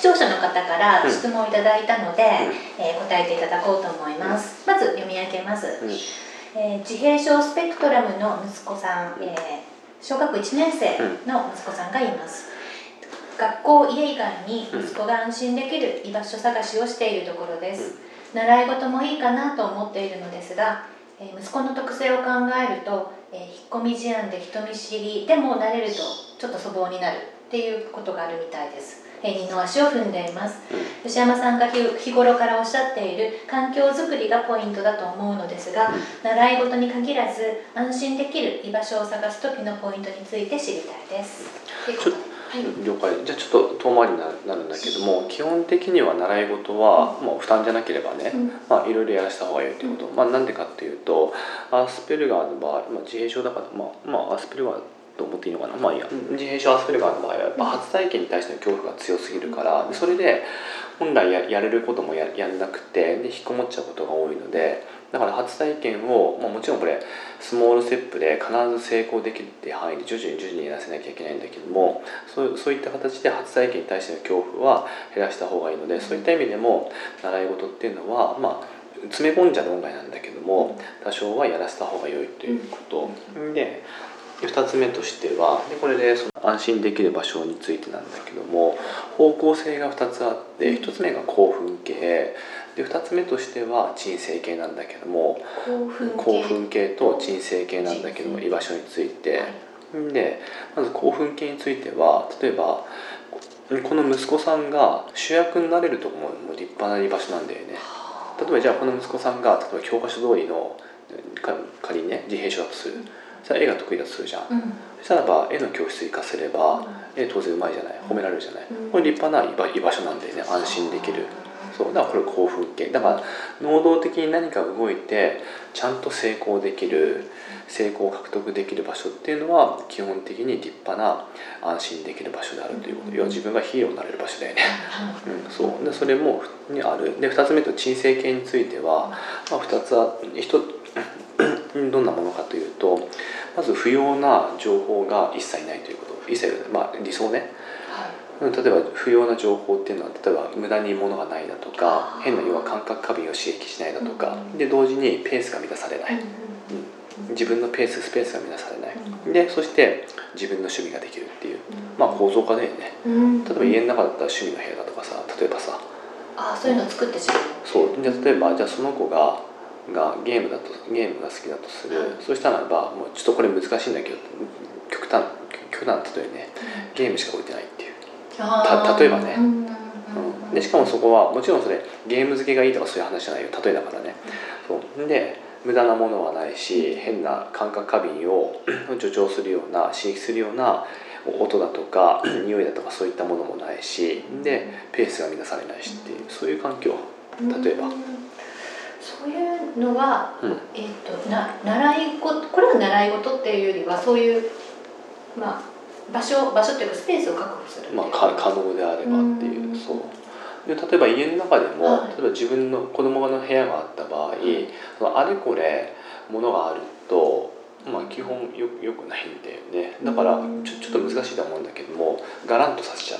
聴者の方から質問をいただいたので、答えていただこうと思います。まず読み上げます。自閉症スペクトラムの息子さん、小学1年生の息子さんがいます。学校、家以外に息子が安心できる居場所探しをしているところです。習い事もいいかなと思っているのですが、息子の特性を考えると、引っ込み思案で人見知りでも慣れるとちょっと粗暴になるっていうことがあるみたいです。二の足を踏んでいます。吉山さんが日頃からおっしゃっている環境づくりがポイントだと思うのですが、習い事に限らず安心できる居場所を探す時のポイントについて知りたいです。 了解。じゃあちょっと遠回りになるんだけども、基本的には習い事はもう負担じゃなければね、いろいろやらせた方がいいということ。なんでかっていうと、アスペルガーの場合、自閉症だから、アスペルガーと思っていいのかな、いいや。自閉症アスペルガーの場合はやっぱ初体験に対しての恐怖が強すぎるから、それで本来やれることもやんなくて、で引きこもっちゃうことが多いので、だから初体験を、もちろんこれスモールステップで必ず成功できるっていう範囲で徐々にやらせなきゃいけないんだけども、そういった形で初体験に対しての恐怖は減らした方がいいので、そういった意味でも習い事っていうのは詰め込んじゃ論外なんだけども、多少はやらせた方が良いということで、2つ目としては、これでその安心できる場所についてなんだけども、方向性が2つあって、1つ目が興奮系で、2つ目としては鎮静系なんだけども、興奮系と鎮静系なんだけども、居場所について、でまず興奮系については、例えばこの息子さんが主役になれるとこも立派な居場所なんだよね。例えばじゃあこの息子さんが例えば教科書通りの仮にね自閉症だとする。そしたら絵が得意だとするじゃん。そしたらば絵の教室行かせれば、絵当然うまいじゃない、褒められるじゃない。これ立派な居場所なんだよね。安心できる。そうだからこれ興奮系だから、能動的に何か動いてちゃんと成功できる、成功を獲得できる場所っていうのは基本的に立派な安心できる場所であるということ。要は自分がヒーローになれる場所だよね。そうでそれもにある。で2つ目と鎮静系については、2つはどんなものかというと、まず不要な情報が一切ないということ。一切、理想ね。例えば不要な情報っていうのは、例えば無駄に物がないだとか、変な要は感覚過敏を刺激しないだとか、で同時にペースが満たされない、自分のスペースが満たされない、でそして自分の趣味ができるっていう、構造化だよね。例えば家の中だったら趣味の部屋だとかさ、例えばさ、 そういうのを作ってしまう。 そうで例えばじゃあその子がゲームが好きだとする、そうしたらばもうちょっとこれ難しいんだけど、極端な例えね、ゲームしか置いてないっていう、例えばね、でしかもそこはもちろんそれゲーム付けがいいとかそういう話じゃないよ、例えだからね。そうで無駄なものはないし、変な感覚過敏を助長するような刺激するような音だとか匂いだとかそういったものもないし、でペースが乱されないしっていう、そういう環境。例えばそういうのは、習い事、これは習い事っていうよりはそういう場所っていうかスペースを確保するっていう、 可能であればっていう。そうで例えば家の中でも、例えば自分の子供の部屋があった場合、そのあれこれ物があると、基本よくないんだよね。だからちょっと難しいと思うんだけども、ガランとさせちゃう。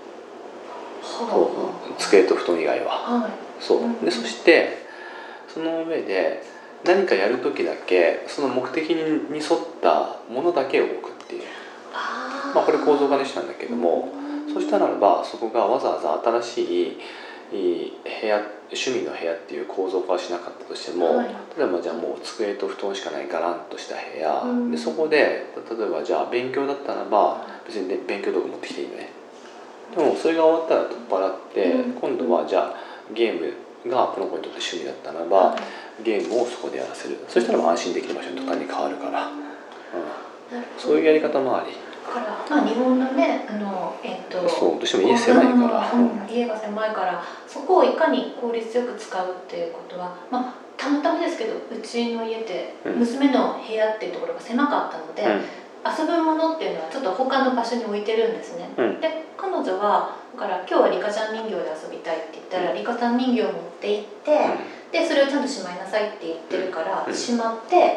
机と布団以外は。そうでそしてその上で何かやる時だけその目的に沿ったものだけを置くっていう、これ構造化の一種なんだけども、そしたらばそこがわざわざ新しい部屋、趣味の部屋っていう構造化はしなかったとしても、例えばじゃあもう机と布団しかないガランとした部屋、でそこで例えばじゃあ勉強だったらば別に勉強道具持ってきていいのね。でもそれが終わったら取っ払って、今度はじゃあゲームがこの子にとって趣味だったらば、ゲームをそこでやらせる。そしたら安心できる場所に途端に変わるから、そういうやり方もあり。 日本のね、 そうどうしても家狭いから、 家が狭いからそこをいかに効率よく使うっていうことは、たまたまですけどうちの家って娘の部屋っていうところが狭かったので、遊ぶものっていうのはちょっと他の場所に置いてるんですね。で彼女はだから今日はリカちゃん人形で遊びたいって言ったら、リカちゃん人形を持って行って、でそれをちゃんとしまいなさいって言ってるから、しまって、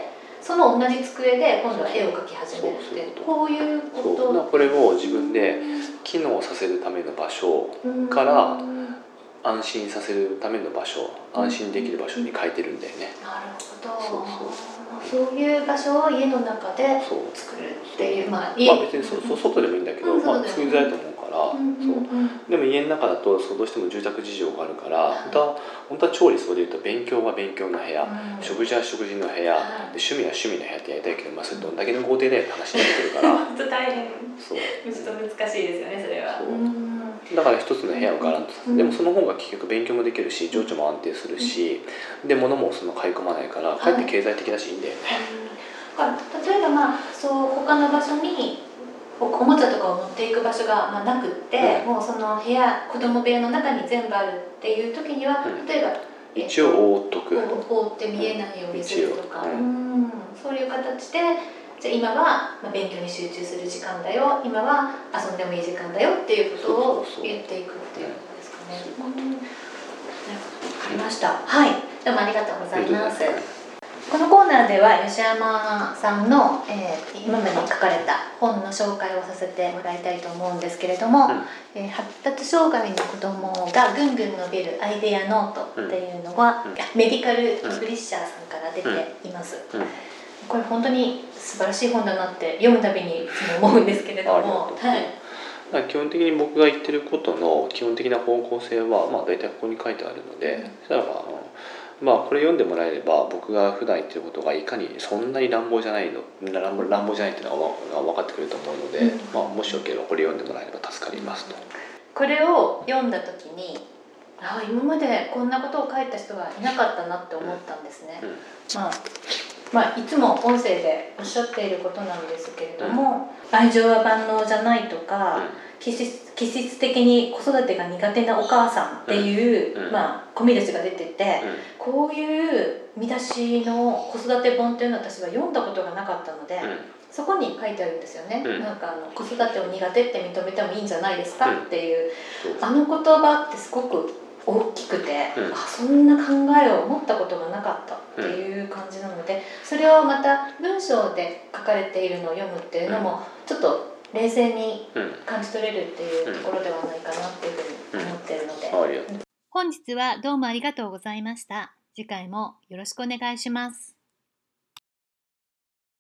その同じ机で今度は絵を描き始めるっていうこういうことそうこれを自分で機能させるための場所から安心させるための場所、安心できる場所に変えてるんだよね。 なるほど。そういう場所を家の中で作るっていう、 別に外でもいいんだけど、作りづらいと思うから、でも家の中だとどうしても住宅事情があるから、本当は調理それで言うと勉強は勉強の部屋、食事は食事の部屋、趣味は趣味の部屋ってやりたいけど、それどんだけの豪邸で話になってるから本当大変、ちょっと難しいですよねそれは。 だから一つの部屋をガランとさせて、でもその方が結局勉強もできるし情緒も安定するし、で物も買い込まないからかえって経済的だしいいんだよね。 例えば他の場所におもちゃとかを持っていく場所がなくって、もうその部屋、子供部屋の中に全部あるっていう時には、例えば一応覆っとく、 覆って見えないようにするとか、そういう形でじゃあ今は勉強に集中する時間だよ、今は遊んでもいい時間だよっていうことを言っていくっていうことですかね。わかりました。はい、どうもありがとうございます。このコーナーでは吉山さんの、今までに書かれた本の紹介をさせてもらいたいと思うんですけれども、発達障害の子どもがぐんぐん伸びるアイデアノートっていうのは、メディカル・イングリッシャーさんから出ています。これ本当に素晴らしい本だなって読むたびにいつも思うんですけれども、 基本的に僕が言ってることの基本的な方向性は、大体ここに書いてあるので、そしたらこれ読んでもらえれば僕が普段言ってることがいかにそんなに乱暴じゃないっていうのが分かってくると思うので、もしよければこれ読んでもらえれば助かりますと。 これを読んだ時に今までこんなことを書いた人がいなかったなって思ったんですね。いつも音声でおっしゃっていることなんですけれども、愛情は万能じゃないとか、気質的に子育てが苦手なお母さんっていう込み出しが出てて、こういう見出しの子育て本っていうのを私は読んだことがなかったので、そこに書いてあるんですよね。子育てを苦手って認めてもいいんじゃないですかっていう、あの言葉ってすごく大きくて、そんな考えを持ったことがなかったっていう感じなので、それをまた文章で書かれているのを読むっていうのもちょっと冷静に感じ取れるっていうところではないかなっていうふうに思っているので、本日はどうもありがとうございました。次回もよろしくお願いします。